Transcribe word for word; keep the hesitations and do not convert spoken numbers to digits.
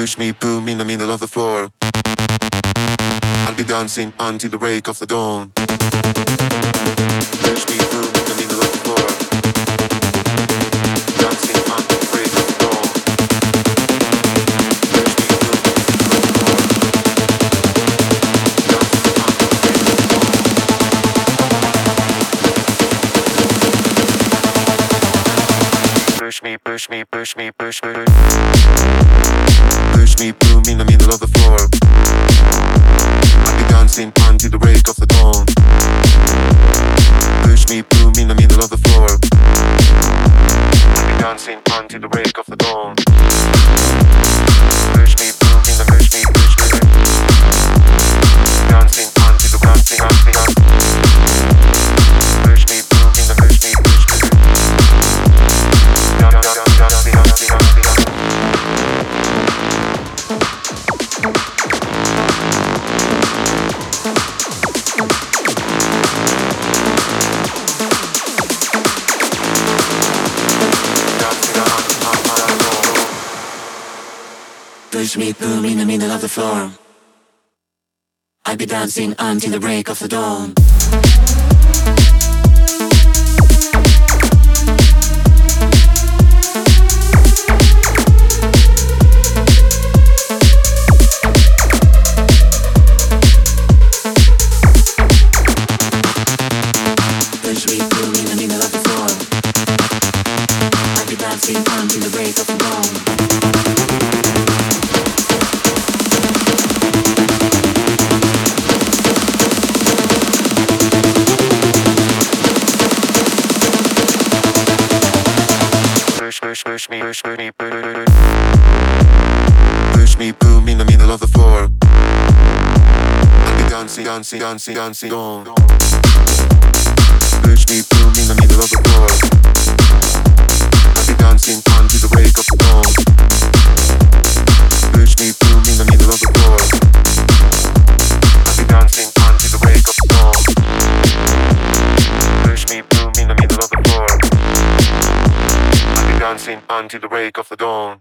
Push me, boom in the middle of the floor. I'll be dancing until the break of the dawn. Push me, boom in the middle of the floor. Dancing until the break of the dawn. Push me, boom in the middle of the floor. Dancing until the break of the dawn. Push me, push me, push me, push me. Push me, boom in the middle of the floor. I'll be dancing until the break of the dawn. Push me, boom in the middle of the floor. I'll be dancing until the break of the dawn. Push me, boom in the push me, push me. Dancing until the dancing, dancing, dancing. Push me, boom in the push me, push me. Dancing, dancing, dancing, dancing, dancing. Push me, boom in the middle of the floor. I'll be dancing until the break of the dawn. Push me, boom in the middle of the floor. I'll be dancing until the break of the dawn. Push, push me, push me, push. Push me, boom in the middle of the floor. I'll be dancing, dancing, dancing, dancing on. Push me, boom in the middle of the floor. I'll be dancing until the break of the dawn. Push me, boom in the middle of the floor. I'll be dancing until the break of the dawn. Push me, boom in the middle of the floor. I'll be dancing until the break of the dawn.